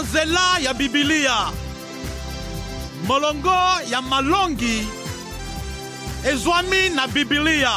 na nzela ya Bibilia. Molongo ya malongi ezwami na Bibilia.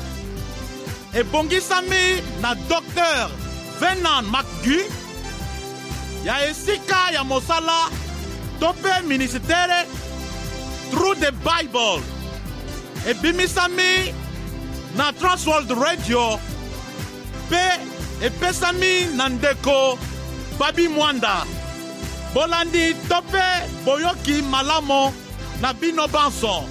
Ebongisami na Dr. Venan McGee ya esika ya mosala tope ministere Through the Bible. Ebimisami na Transworld Radio pe epesami na ndeko Babi Mwanda. Bolandi tope boyoki malamo na bino banso.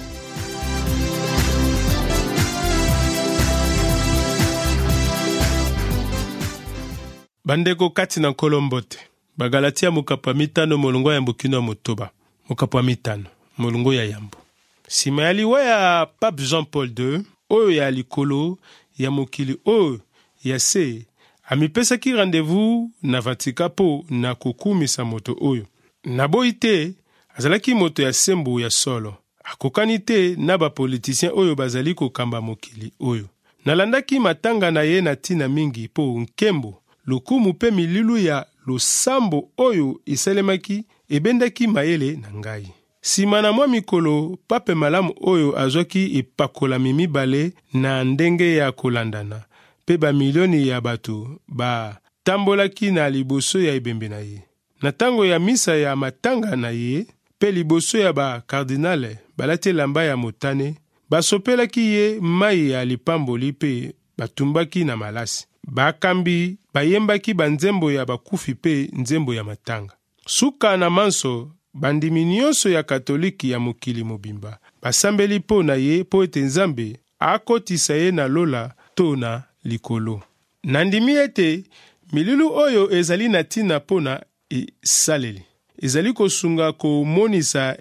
Bandeko kati na Kolombote. Bagalatia mukapa mitano molongo ya mbukino motoba. Mukapa mitano molongo ya yambo. Sima ya liwa ya Pape Jean-Paul II, oyo ya likolo ya mokili oyo ya se, amipesaki rendez-vous na Vatika po na kukumisa moto oyo. Naboyi te, azalaki moto ya sembo ya solo. Akokani te na bapolitisien oyo bazali kokamba mokili oyo. Nalandaki matanga na ye na tina mingi po nkembo, lokumu pe mililu ya losambo oyo iselemaki ebendaki mayele na ngai. Sima na mwa mikolo, pape malamu oyo azwaki epakolami mibale na ndenge ya kolandana. Pe ba milioni ya bato ba tambolaki na liboso ya ebembe na ye. Na tango ya misa ya matanga na ye, pe liboso ya ba kardinale balati lamba ya motane, basopelaki ye mai ya lipamboli pe batumbaki na malasi. Bakambi bayembaki banzembo ya bakufi pe nzembo ya matanga. Suka na manso, bandimi nyonso ya katoliki ya mokili mobimba basambeli po na ye po ete Nzambe akotisa ye na lola to na likolo. Nandimi ete mililu oyo ezali na tina po na esaleli. Ezali kosunga komonisa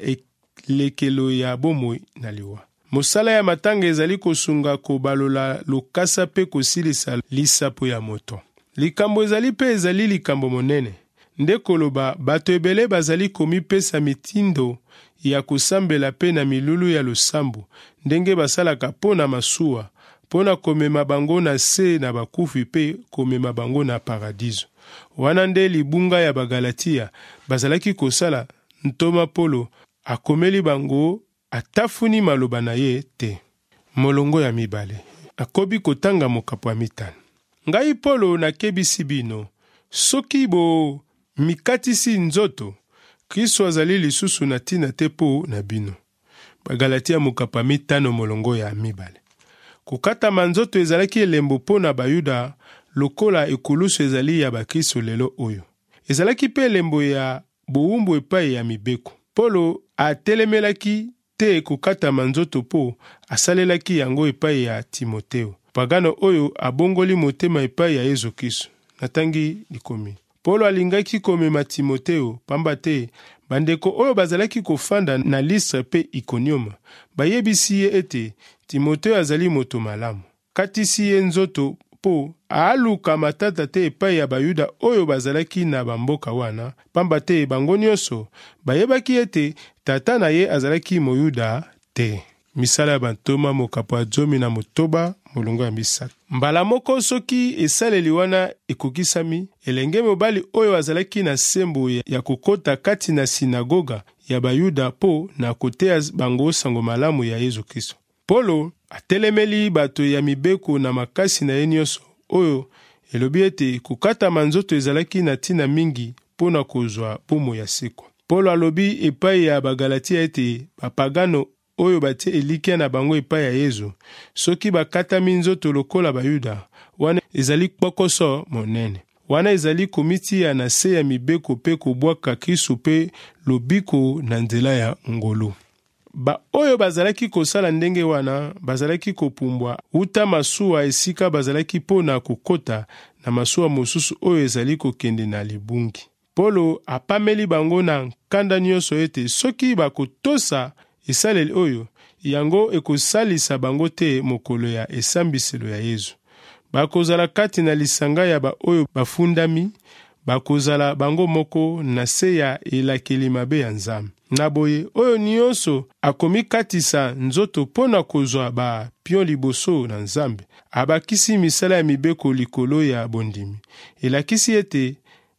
elekelo ya bomoi na liwa. Mosala ya matanga ezali kosunga kobalola lokasa pe kosilisa lisapo ya moto. Likambo ezali pe ezali likambo monene. Nde koloba bato ebele bazali komipesa mitindo ya kosambela pe na milulu ya losambo, ndenge basalaka po na masuwa, po na komema bango na se na bakufi pe komema bango na paradiso. Wana nde libunga ya Bagalatia bazalaki kosala ntoma polo akomeli bango atafuni maloba na ye te. Molongo ya mibale. Akobi kotanga mokapo ya mitano. Ngai polo nakebisi bino, soki bo mikatisi nzoto, Kristo azali lisusu na tina te po na bino. Bagalatia mokapa mitano molongo ya mibale. Kokata manzoto ezalaki elembo po na bayuda lokola ekulusu ezali ya bakristo lelo oyo. Ezalaki pe elembo ya boumbu epai ya mibeko. Polo atelemelaki te kokata manzoto po asalelaki yango epai ya Timoteo. Pagano oyo abongoli motema epai ya Yesu Kristo. Natangi likomi. Polo alingaki komema Timoteo, pamba te bandeko oyo bazalaki kofanda na Listre pe Ikonioma. Bayebisi ye ete Timoteo azali moto malamu. Katisi ye nzoto po aluka matata te epai ya bayuda oyo bazalaki na bamboka wana, pamba te bango nyonso bayebaki ete tata na ye azalaki moyuda te. Misala ya bantoma mokapo ya 19 molongo ya misato. Mbala moko soki esaleli wana ekokisami, elenge mobali oyo azalaki na sembo ya kokota kati na sinagoga ya bayuda po na kotea bango sango malamu ya Yesu Kristo. Polo atelemeli bato ya mibeko na makasi na ye nyonso oyo elobi ete kokata manzoto ezalaki na tina mingi po na kozwa pomo ya seko. Polo alobi epai ya Bagalatia ete bapagano oyo batie elikia na bango epai ya Yesu, soki bakatami nzoto lokola bayuda, wana ezali kpokoso monene. Wana ezali komitia na se ya mibeko pe kobwaka Kristo pe lobiko na nzela ya ngolo. Ba oyo bazalaki kosala ndenge wana, bazalaki kopumbwa uta masuwa esika bazalaki po na kokota na masuwa mosusu oyo ezali kokende na libungi. Polo apameli bango na nkanda nyonso ete soki bakotosa esaleli oyo, yango ekosalisa bango te mokolo ya esambiselo ya Yesu. Bakozala kati na lisanga ya ba oyo bafundami, bakozala bango moko na se ya elakeli mabe ya Nzambe. Naboye, oyo nyonso akomikatisa nzoto pona kozwa ba pion liboso na Nzambe, abakisi misala ya mibeko likolo ya bondimi. Elakisi ete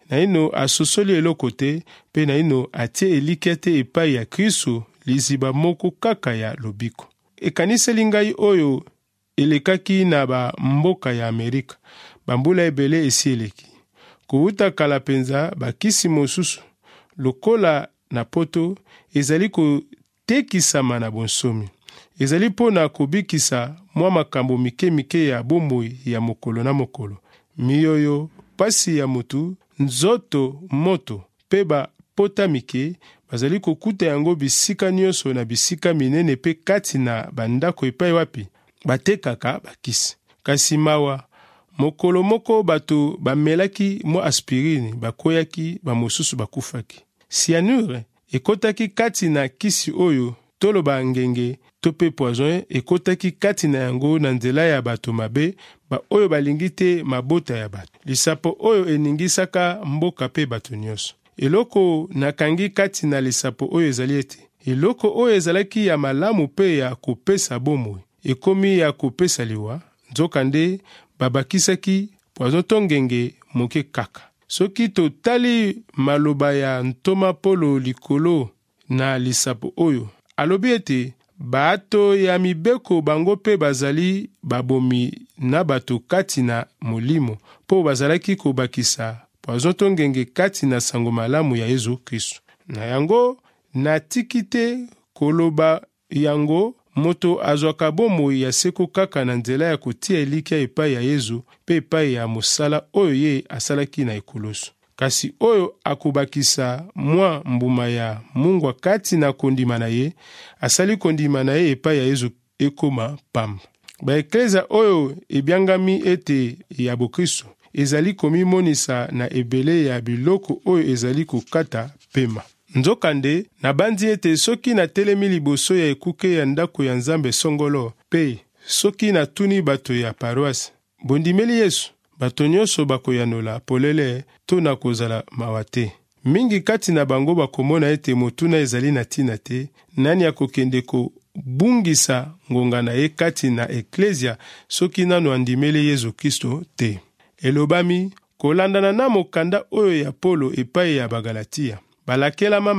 na ino asosoli eloko te, mpe na ino atie elikya te epai ya Kristo liziba moko kaka ya lobiko. Ekaniseli ngai oyo elekaki na mboka ya Amerika, bambula ebele esi eleki. Kouta kala penza bakisi mosusu, lokola na poto, ezali kotekisama na bonsomi. Ezali mpona kobikisa mwa makambo mike ya bomoi ya mokolo na mokolo. Miyoyo, pasi ya mutu, nzoto, moto, pe pota mike, bazali kokuta yango bisika nyonso na bisika minene pe kati na bandako epai wapi batekaka bakisi. Kasi mawa, mokolo moko bato bamelaki mwa aspirine, bakoyaki, bamosusu bakufaki. Cyanure ekotaki kati na kisi oyo toloba ngenge to pe poison ekotaki kati na yango na nzela ya bato mabe, oyo balingi te mabota ya bato. Lisapo oyo eningisaka mboka pe bato nyonso. Eloko nakangi kati na lisapo oyo ezali ete eloko oyo ezalaki ya malamu pe ya kopesa bomoi ekomi ya kopesa liwa, nzokande babakisaki poison to ngenge moke kaka. Soki totali maloba ya ntoma Polo likolo na lisapo oyo, alobi ete bato ya mibeko bango pe bazali babomi na bato kati na molimo, po bazalaki kobakisa poison to ngenge kati na sango malamu ya Yesu Kristo. Na yango natiki te koloba yango moto azwaka bomoi ya seko kaka na nzela ya kotia elikya epai ya Yesu pe epai ya mosala oyo ye asalaki na ekoloso. Kasi oyo akobakisa mwa mbuma ya mungwa kati na kondima na ye, asali kondima na ye epai ya Yesu ekoma pamba. Baeklezia oyo ebyangami ete ya bokristo ezali komimonisa na ebele ya biloko oyo ezali kokata pema. Nzokande nabandi ete soki natelemi liboso ya ekuke ya ndako ya Nzambe songolo, pe soki natuni bato ya paroisse, bondimeli Yesu, bato nyonso bakoyanola polele to na kozala mawa te. Mingi kati na bango bakomona ete motuna ezali na tina te, nani akokende kobungisa ngonga na ye kati na eklezia soki nano andimeli Yesu Kristo te. Elobami, kolandana na mokanda oyo ya Polo epai ya Bagalatia, balakelama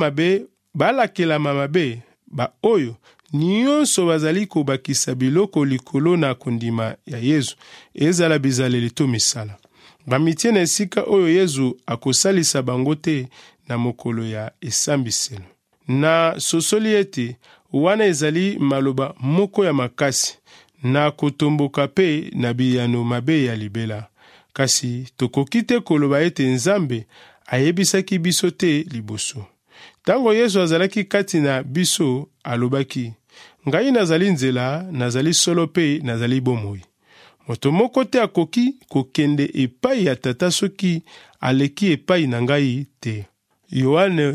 mabe, ba oyo nyonso bazali kobakisa biloko likolo na kondima ya Yesu, ezala bizaleli to misala. Bamitie na esika oyo Yesu akosalisa bango te na mokolo ya esambiselo. Na sosoli ete wana ezali maloba moko ya makasi, na kotomboka pe na biyano mabe ya libela. Kasi tokoki te koloba ete Nzambe ayebisaki biso te liboso. Tango Yesu azalaki kati na biso, alobaki, ngai nazali nzela, nazali solo pe nazali bomoi. Moto moko te akoki kokende epai ya Tata soki aleki epai na ngai te. Yohane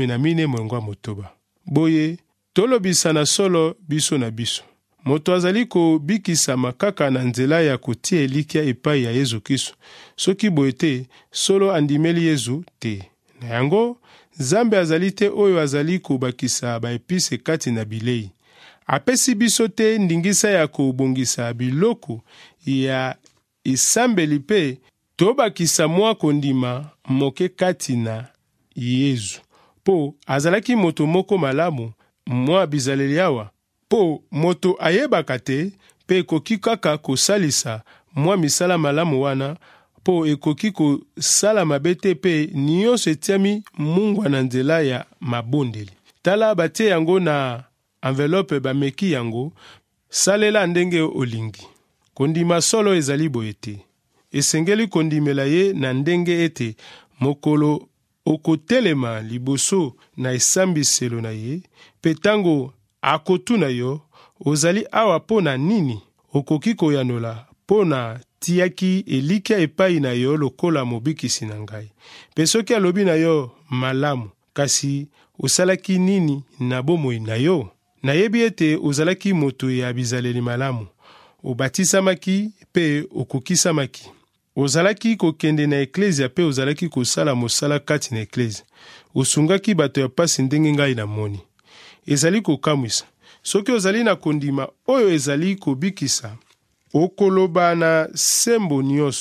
14:9. Boye, tolobisa na solo biso na biso. Moto azali kobikisama kaka na nzela ya kotia elikya epai ya Yesu Kristo. Soki boye te, solo andimeli Yesu te. Na yango, Nzambe azali te oyo azali kobakisa baepise kati na bilei. Apesi biso te ndingisa ya kobongisa biloko ya esambeli pe tobakisa mwa kondima moke kati na Yesu. Po azalaki moto moko malamu, mwa bizaleli awa. Po moto ayebaka te, pe ekoki kaka kosalisa mwa misala malamu wana, po ekoki kosala mabe te pe nyonso etiami mungwa na nzela ya mabondeli. Tala batie yango na envelope bameki yango, salela ndenge olingi. Kondima solo ezali boye te. Esengeli kondimela ye na ndenge ete mokolo okotelema liboso na esambiselo na ye, pe tango akotuna yo, ozali awa pona nini? Okoki koyanola pona tiaki elikya epai na yo lokola mobikisi na ngai. Pe soki alobi na yo malamu, kasi osalaki nini na bomoi na yo? Nayebi ete ozalaki moto ya bizaleli malamu. Obatisamaki pe okokisamaki. Ozalaki kokende na eklezia pe ozalaki kosala mosala kati na eklezia. Osungaki bato ya pasi ndenge ngai na moni. Ezali kokamwisa. Soki ozali na kondima oyo ezali kobikisa, okoloba na sembo nyonso.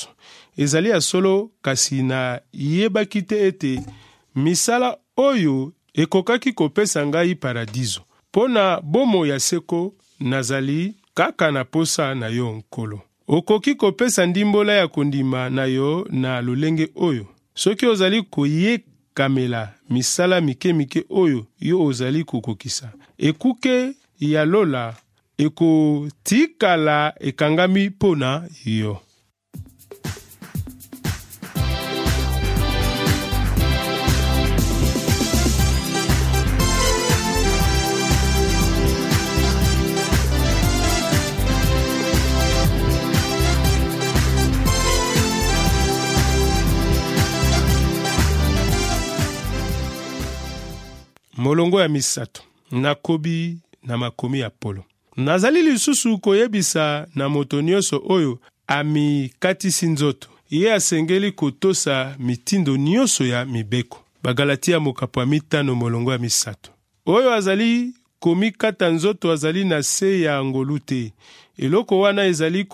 ezali ya solo kasi na yebaki te ete misala oyo ekokaki kopesa ngai paradiso. Mpo na bomo ya seko nazali kaka na posa na yo nkolo. Okoki kopesa ndimbola ya kondima na yo na lolenge oyo. Soki ozali koyekamela misala mike oyo yo ozali kokokisa, ekuke ya lola ekotikala ekangami pona yo. Molongo ya misato, nakobi na makomi ya Polo. Nazali lisusu koyebisa na moto nyonso oyo amikatisi nzoto. Ye asengeli kotosa mitindo nyonso ya mibeko. Bagalatia mokapo ya 5 molongo ya misato. Oyo azali komikata nzoto azali na se ya ngolu te. Eloko wana ezali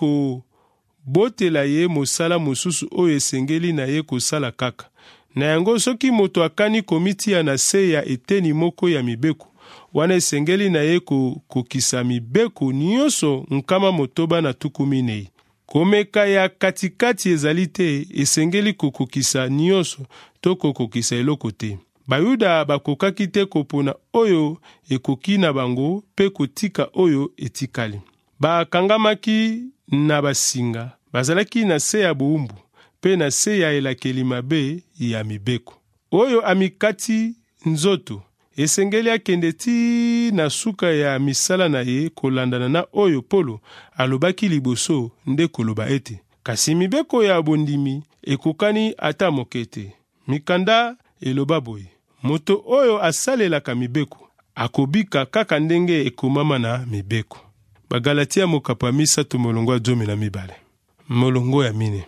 kobotela ye mosala mosusu oyo esengeli na ye kosala kaka. Na yango soki moto akani komitia na se ya eteni moko ya mibeko, wana esengeli na ye kokisa mibeko nyonso nkama motoba na 14. Komeka ya katikati ezali te, esengeli kokokisa nyonso to kokokisa eloko te. Bayuda bakokaki te kopona oyo ekoki na bango pe kotika oyo etikali. Bakangamaki na basinga, bazalaki na se ya buumbu, pe na se ya elakeli mabe ya mibeko. Oyo amikati nzoto, esengeli akende ti na suka ya misala na ye kolandana na oyo Polo alobaki liboso nde koloba ete. Kasi mibeko ya bondimi ekokani ata mokete. Mikanda eloba boye. Moto oyo asalelaka mibeko akobika kaka ndenge ekomama na mibeko. Bagalatia mokapo ya 3 molongo ya 12. Molongo ya 4.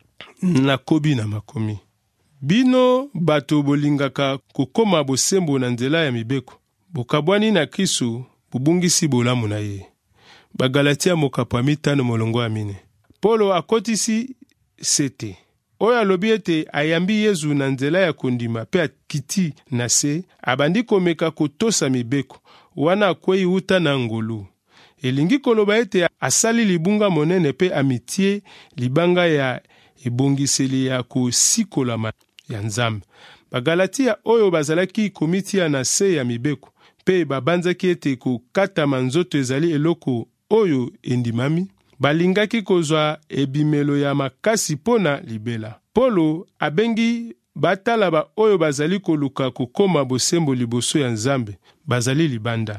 Nakobi na makomi. Bino bato bolingaka kokoma bosembo na nzela ya mibeko. Bokabwani na Kristo bubungisi bolamu na ye. Bagalatia mokapo ya 5 molongo ya 4. Polo akotisi sete. Oyo alobi ete ayambi Yesu na nzela ya kondima pe akiti na se, abandi komeka kotosa mibeko, wana akwei uta na ngolu. Elingi koloba ete asali libunga monene pe amitie libanga ya ebongiseli ya kosikola ya Nzambe. Bagalatia oyo bazalaki komitia na se ya mibeko, pe babanzaki ete kokatama nzoto ezali eloko oyo endimami, balingaki kozwa ebimelo ya makasi pona libela. Polo abengi batala oyo bazali koluka kokoma bosembo liboso ya Nzambe, bazali libanda.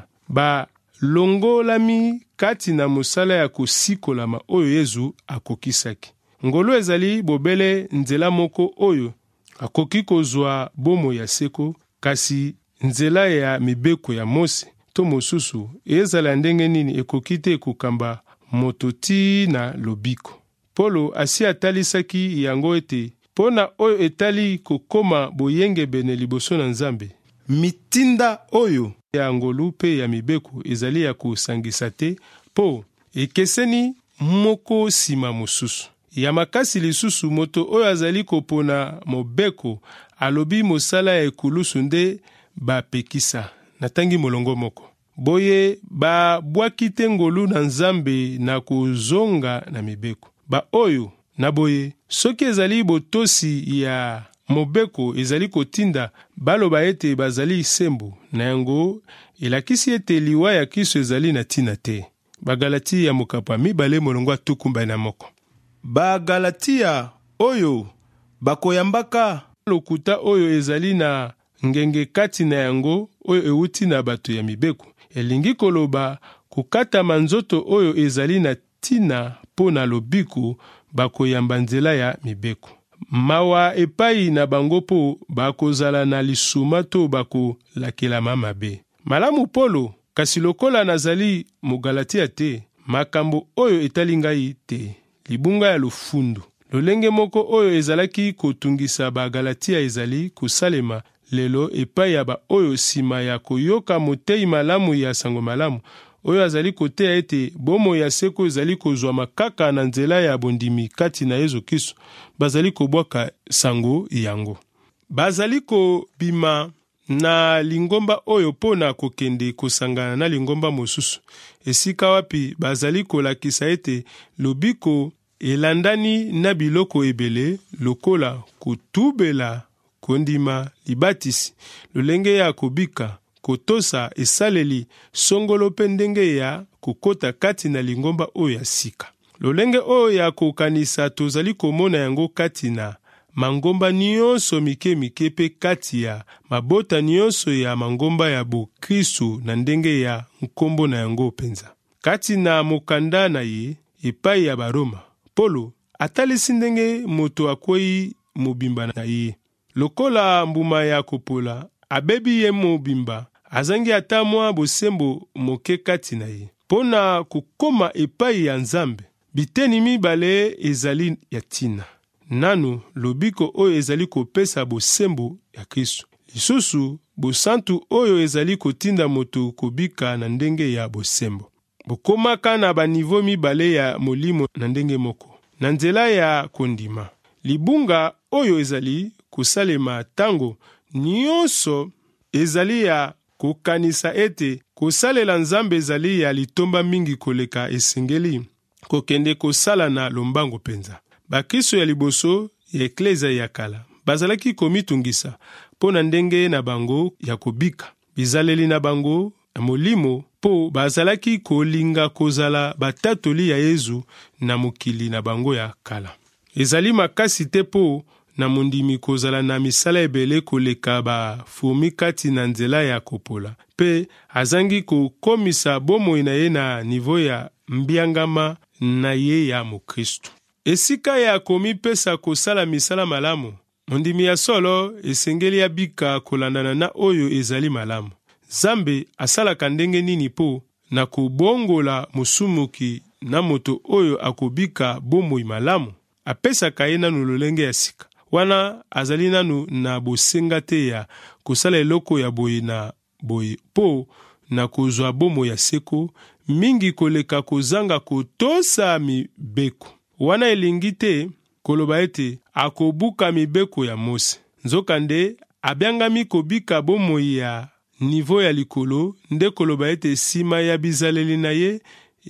Balongolami kati na mosala ya kosikolama oyo Yesu akokisaki. Ngolo ezali bobele nzela moko oyo akoki kozwa bomo ya seko, kasi nzela ya mibeko ya Mose to mosusu ezala ndenge nini ekoki te kokamba moto ti na lobiko. Polo asi atalisaki yango ete pona oyo etali kokoma boyenge bene liboso na Nzambe, mitinda oyo ya ngolu pe ya mibeko ezali ya kosangisa te, po ekeseni moko sima mosusu. Ya makasi lisusu moto oyo azali kopona mobeko alobi mosala ya ekulusu nde bapekisa. Natangi molongo moko. Boye babwaki te ngolu na Nzambe na kozonga na mibeko. Oyo na boye soki ezali botosi ya mobeko ezali kotinda baloba ete bazali sembo, na yango elakisi ete liwa ya Kristo ezali na tina te. Bagalatia mokapo ya 2 molongo ya 21. Bagalatia oyo bakoyambaka lokuta oyo ezali na ngenge kati na yango oyo euti na bato ya mibeko, elingi koloba kokatama nzoto oyo ezali na tina po na lobiko bakoyamba nzela ya mibeko. Mawa epai na bango po bakozala na lisuma to bakolakelama mabe. Malamu Polo, kasi lokola nazali Mogalatia te, makambo oyo etali ngai te. Libunga ya lofundu. Lolenge moko oyo ezalaki kotungisa Bagalatia ezali kosalema lelo epai ya oyo sima ya koyoka motei malamu ya sango malamu, oyo azali koteya ete bomoi ya seko ezali kozwama kaka na nzela ya bondimi kati na Yesu Kristo, bazali kobwaka sango yango. Bazali kobima na lingomba oyo pona kokende kosangana na lingomba mosusu, esika wapi bazali kolakisa ete lobiko elandani na biloko ebele lokola kotubela, kondima, libatisi, lolenge ya kobika, kotosa, esaleli, songolo pe ndenge ya kokota kati na lingomba oyo ya sika. Lolenge oyo ya kokanisa tozali komona yango kati na mangomba nyonso mike pe kati ya mabota nyonso ya mangomba ya Bokristo na ndenge ya nkombo na yango penza. Kati na mokanda na ye epai ya Baroma, Polo atalisi ndenge moto akwei mobimba na ye. Lokola mbuma ya kopola, abebi ye mobimba, azangi ata mwa bosembo moke kati na ye. Pona kukoma epai ya Nzambe, biteni mibale ezali ya tina. Nanu lobiko oyo ezali kopesa bosembo ya Kristo. Lisusu bosantu oyo ezali kotinda moto kobika na ndenge ya bosembo. Bokomaka na banivo mibale ya molimo na ndenge moko. Na nzela ya kondima, libunga oyo ezali kosalema tango nyonso ezali ya kokanisa ete kosalela Nzambe ezali ya litomba mingi koleka esengeli kokende kosala na lombango penza. Bakristo ya liboso ya eklezia ya kala bazalaki komitungisa pona ndenge na bango ya kobika, bizaleli na bango ya molimo po bazalaki kolinga kozala batatoli ya Yesu na mokili na bango ya kala. Ezali makasi te po na mondimi kozala na misala ebele koleka bafumi kati na nzela ya kopola, pe azangi kokomisa bomoi na ye na nivo ya mbiangama na ye ya Mokristo. Esika ya komipesa kosala misala malamu, mondimi ya solo esengeli ya bika kolandana na oyo ezali malamu. Nzambe asalaka ndenge nini po na kobongola musumuki na moto oyo akobika bomoi malamu? Apesaka ye nanu lolenge ya sika. Wana azali nanu na bosenga te ya kosala eloko ya boye na boye po na kozwa bomoi ya seko mingi koleka kozanga kotosa mibeko. Wana elingi te koloba ete akobuka mibeko ya Mose. Nzokande abiangami kobika bomoi ya nivo ya likolo nde koloba ete sima ya bizaleli na ye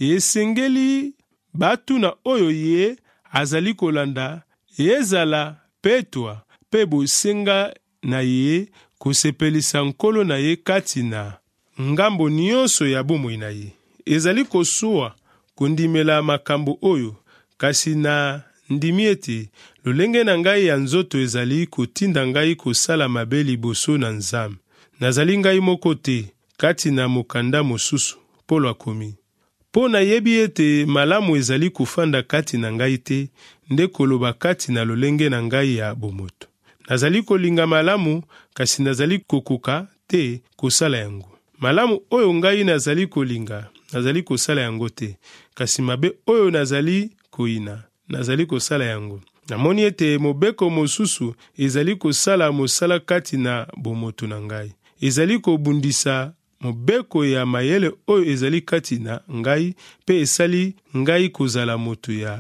esengeli batu na oyo ye azali kolanda ezala petwa pe bosenga na ye kosepelisa nkolo na ye kati na ngambo nyonso ya bomoi na ye. Ezali kosuwa kondimela makambo oyo, kasi na ndimi ete lolenge na ngai ya nzoto ezali kotinda ngai kosala mabe liboso na Nzambe. Nazali ngai moko te kati na mokanda mosusu, Polo akomi. Po nayebi ete malamu ezali kufanda kati na ngai te, nde koloba kati na lolenge na ngai ya bomoto. Nazali kolinga malamu, kasi nazali kokoka te kosala yango. Malamu oyo ngai nazali kolinga, nazali kosala yango te, kasi mabe oyo nazali koina, nazali kosala yango. Namoni ete mobeko mosusu ezali kosala mosala kati na bomoto na ngai. Ezali kobundisa mobeko ya mayele oyo ezali kati na ngai, pe esali ngai kozala moto ya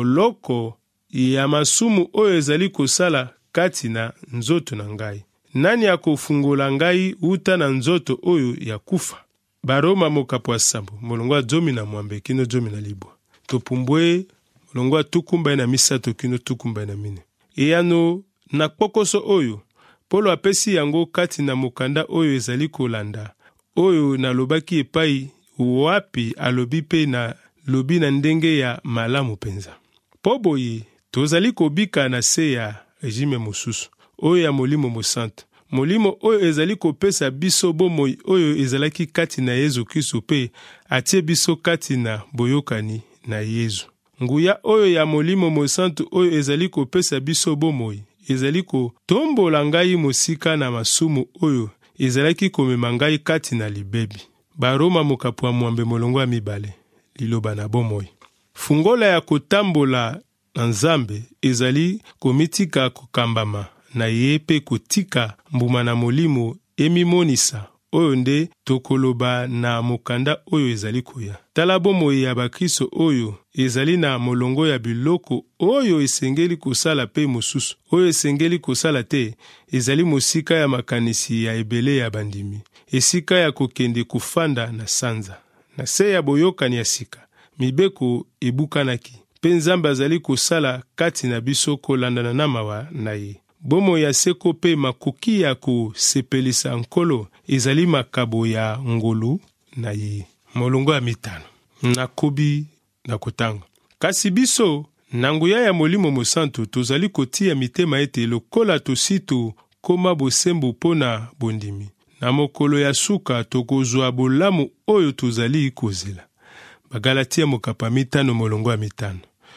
boloko ya masumu oyo ezali kosala kati na nzoto na ngai. Nani akofungola ngai uta na nzoto oyo ya kufa? Baroma mokapo ya sambo, molongwa 12 kino 15. Topumbwe molongwa 13 kino 14. Eyano na kpokoso oyo Polo apesi yango kati na mokanda oyo ezali kolanda, oyo nalobaki epai wapi alobi pe na lobi na ndenge ya malamu penza. Po boye tozali kobika na se ya regime mosusu oyo ya molimo mosantu, molimo oyo ezali kopesa biso bomoi oyo ezalaki kati na Yesu Kristo pe atie biso kati na boyokani na Yesu. Nguya oyo ya molimo mosantu oyo ezali kopesa biso bomoi ezali kotombola ngai mosika na masumu oyo ezalaki komema ngai kati na libebi. Baroma mokapo ya mwambe molongwa 2 liloba na bomoi. Fungola ya kotambola na Nzambe ezali komitika kokambama na ye pe kotika mbuma na molimo emimonisa oyo nde tokoloba na mokanda oyo ezali koya. Tala bomoi ya bakristo oyo ezali na molongo ya biloko oyo esengeli kosala pe mosusu. Oyo esengeli kosala te ezali mosika ya makanisi ya ebele ya bandimi. Esika ya kokende kofanda na sanza. Na se ya boyokani ya sika, mibeko ebukanaki. Pe Nzambe azali kosala kati na biso kolandana na mawa na ye. Bomo ya seko pe makoki ya kosepelisa nkolo ezali makabo ya ngolu na ye. Molongo ya 5 nakobi na kotanga. Kasi biso na nguya ya Molimo Mosantu tozali kotia mitema ete lokola tosito koma bosembo pona bondimi. Na mokolo ya suka tokozwa bolamu oyo tozali kozela. Bagalatia mokapa 5 molongo ya 5.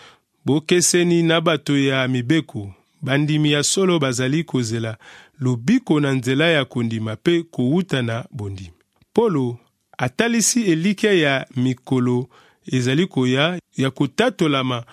Bokeseni na bato ya mibeko, bandimi ya solo bazali kozela lobiko na nzela ya kondima pe kouta na bondimi. Polo atalisi elikia ya mikolo ezali koya ya kotatolama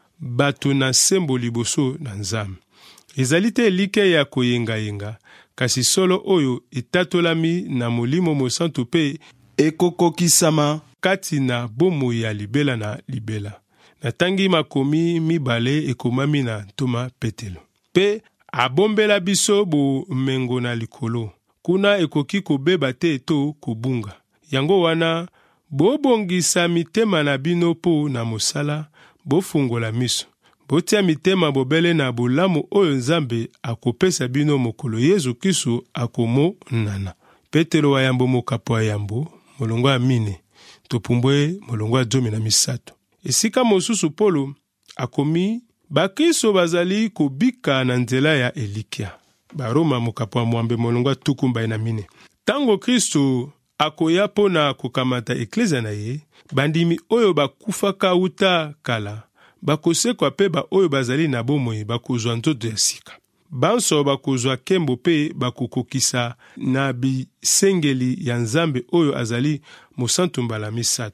bato na sembo liboso na Nzambe. Ezali te elikia ya koyenga-yenga, kasi solo oyo etatolami na Molimo Mosantu pe ekokokisama kati na bomo ya libela na libela. Natangi makomi mibale ekomami na ntoma Petelo. Pe abombela biso bomengo na likolo. Kuna ekoki kobeba te to kobunga. Yango wana bobongisa mitema na bino po na mosala, bofungola miso. Botia mitema bobele na bolamu oyo Nzambe akopesa bino mokolo Yesu Kristo akomo nana. Petelo wa yambo mokapo wa yambo, molongo ya 4, topumbwe molongo ya 13. Esika mosusu Polo akomi bakristo bazali kobika na nzela ya elikia. Baroma mokapo wa mwambe molongo ya 14. Tango Kristo akoya pona kokamata eklezia na ye, bandimi oyo bakufaka uta kala, bakosekwa pe ba oyo bazali na bomoi bakozwa nzoto ya sika. Banso bakozwa kembo pe bakokokisa na bisengeli ya Nzambe oyo azali mosantu mbala 3.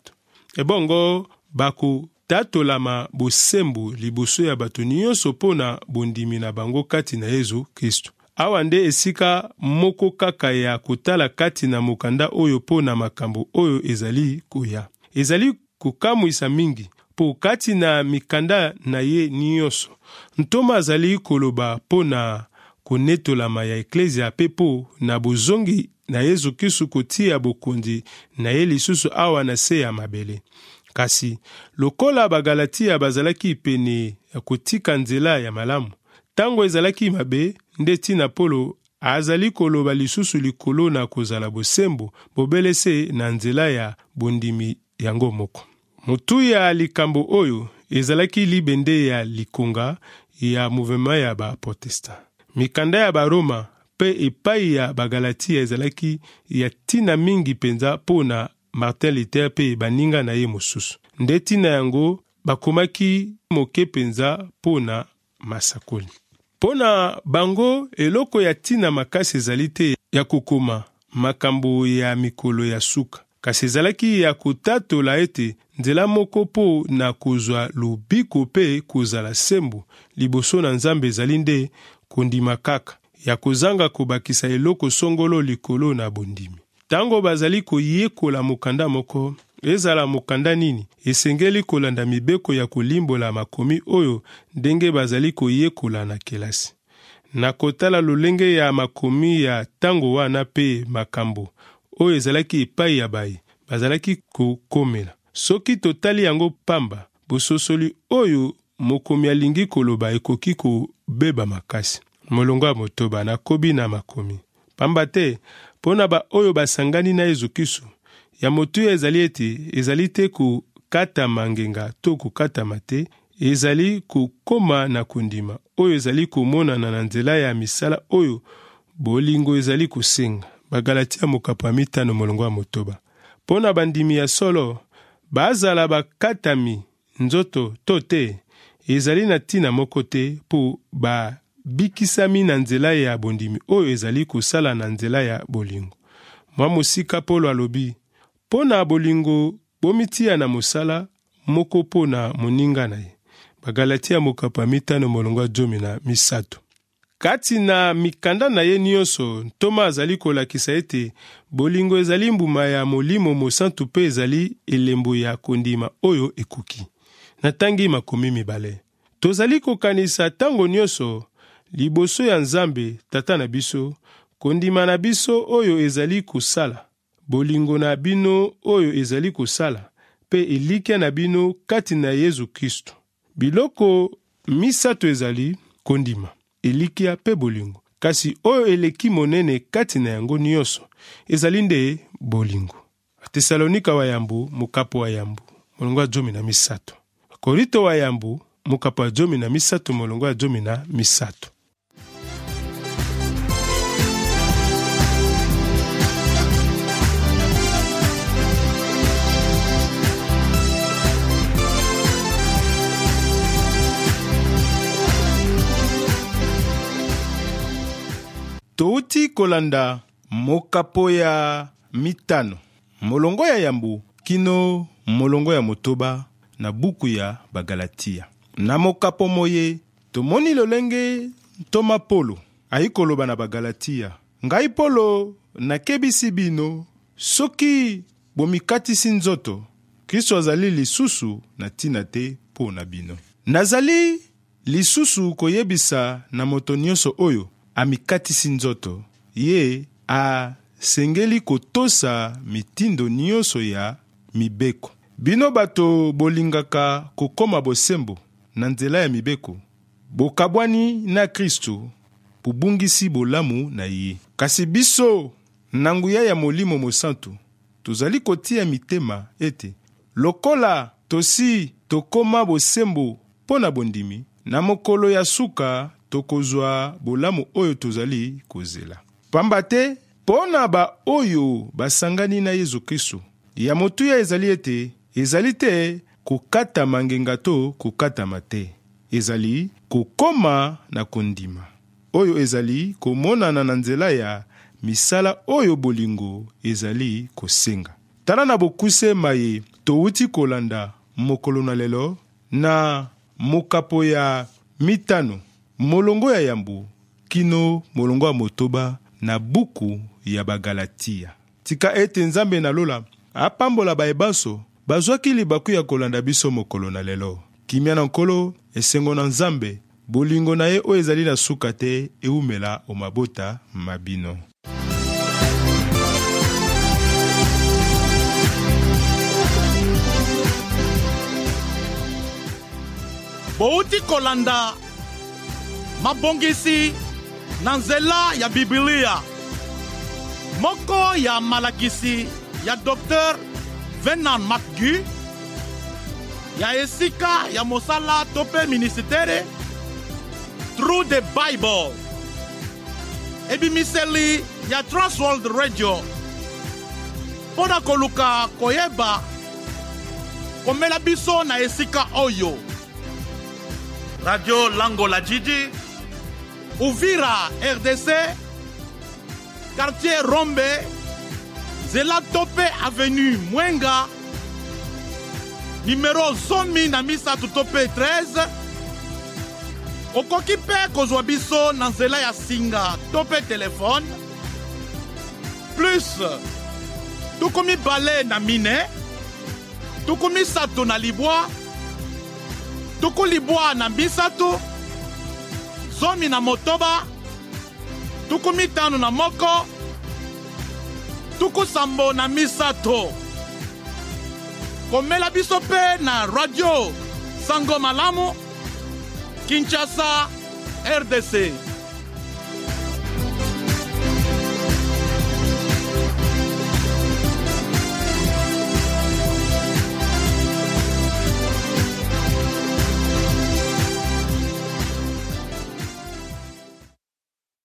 Ebongo bako tatolama bosembo liboso ya bato nyonso pona bondimi na bango kati na Yesu Kristo. Awa nde esika moko kaka ya kotala kati na mokanda oyo pona makambo oyo ezali koya. Ezali kokamwisa mingi po kati na mikanda na ye nyonso. Ntoma azali koloba pona konetolama ya eklezia pe po na bozongi na Yesu Kristo kotia bokondi na ye lisusu awa na se ya mabele. Kasi lokola bagalatia bazalaki pene ya kotika nzela ya malamu, tango ezalaki mabe nde tina Polo azali koloba lisusu likolo na kozala bosembo bobelese na nzela ya bondimi yango moko. Motu ya likambo oyo ezalaki libende ya likonga ya mouvema ya ba protesta. Mikanda ya Baroma pe epai ya bagalatia ezalaki ya tina mingi penza pona Martin Luther pe baninga na ye mosusu. Nde tina yango bakomaki moke penza pona masakoli. Pona bango eloko ya tina makasi ezali te ya kokoma makambo ya mikolo ya suka. Kasi ezalaki ya kotatola ete nzela moko po na kozwa lobiko pe kozala sembo liboso na Nzambe ezali nde kondima kaka ya kozanga kobakisa eloko songolo likolo na bondimi. Tango bazali koyekola mokanda moko, ezala mokanda nini, esengeli kolanda mibeko ya kolimbola makomi oyo ndenge bazali koyekola na kelasi. Na kotala lolenge ya makomi ya tango wana pe makambo oyo ezalaki epai ya bayi, bazalaki kokomela. Soki totali yango pamba, bososoli oyo mokomi alingi koloba ekoki kobeba makasi. Molongo ya motoba nakobi na makomi. Pamba te, pona ba oyo basangani na Yesu Kristo, ya motu ya ezali te kukata mangenga to kukata mate, ezali kukoma na kondima, oyo ezali kumonana na nzela ya misala oyo bolingo ezali kusenga. Bagalatia mokapa 5 molongo ya motoba. Pona bandimi ya solo, bazala bakatami nzoto to te, ezali na tina moko te po bikisami na nzela ya bondimi oyo ezali kusala na nzela ya bolingo. Mwa musika Polo alobi, pona bolingo bomitia na mosala moko pona moninga na ye. Bagalatia mokapa 5 molongo ya 13. Kati na mikanda na ye nyonso, ntoma azali kolakisa ete bolingo ezali mbuma ya Molimo Mosantu pe ezali elembo ya kondima oyo ekoki. Na tangi makomi mibale. Tozali kokanisa tango nyonso liboso ya Nzambe tata na biso, kondima na biso oyo ezali kosala, bolingo na bino oyo ezali kosala, pe elikya na bino kati na Yesu Kristo. Biloko misato ezali kondima, elikya pe bolingo. Kasi oyo eleki monene kati na yango nyonso ezali nde bolingo. Tesalonika wa yambu, mukapo wa yambu, molongo ya 13. Korinto wa yambu, mukapo wa 13, molongo ya 13. Touti kolanda mokapo ya 5, molongo ya yambu kino molongo ya motoba na buku ya Bagalatia. Na mokapo moye tomoni lolenge ntoma Polo ayikoloba na Bagalatia. Ngai Polo nakebisi bino soki bomikatisi nzoto, Kristo azali lisusu na tina te po na bino. Nazali lisusu koyebisa na moto nyonso oyo amikatisi nzoto, ye asengeli kotosa mitindo nyonso ya mibeko. Bino bato bolingaka kokoma bosembo na nzela ya mibeko, bokabwani na Kristo bubungisi bolamu na ye. Kasi biso na nguya ya Molimo Mosantu tozali kotia mitema ete lokola tosi tokoma bosembo mpo na bondimi, na mokolo ya suka tokozwa bolamu oyo tozali kozela. Pamba te mpo na ba oyo basangani na Yesu Kristo, ya motuya ezali ete ezali te kokatama ngenga to kokatama te, ezali kokoma na kondima oyo ezali komonana na nzela ya misala oyo bolingo ezali kosenga. Tala na bokuse maye touti kolanda mokolo na lelo na mokapo ya 5, molongo ya yambu kino molongo ya motoba na buku ya Bagalatia. Tika ete Nzambe na lola apambola baebanso bazwaki libaku ya kolanda biso mokolo na lelo. Kimia na nkolo esengo na Nzambe, bolingo na ye oyo ezali na suka te eumela o mabota mabino. Bouti kolanda mabongisi na nzela ya Biblia. Moko ya malakisi ya Dr. Venant McGee, ya esika ya mosala tope ministere Through the Bible. Ebimiseli ya Transworld Radio. Pona koluka koyeba komela biso na esika oyo. Radio Lango la Jiji, Uvira RDC, quartier Rombe, Zela Tope Avenue Mwenga, numéro 100 na misa Tope 13. Okoki pe kozwa biso na nzela ya singa tope telefone plus tukomi bale na mine, tukomi sato na libwa, tuku libwa na bisato, zomi na motoba, tuku mitano na moko, tuku sambo na misato. Komela biso pe na radio Sango Malamu, Kinshasa, RDC.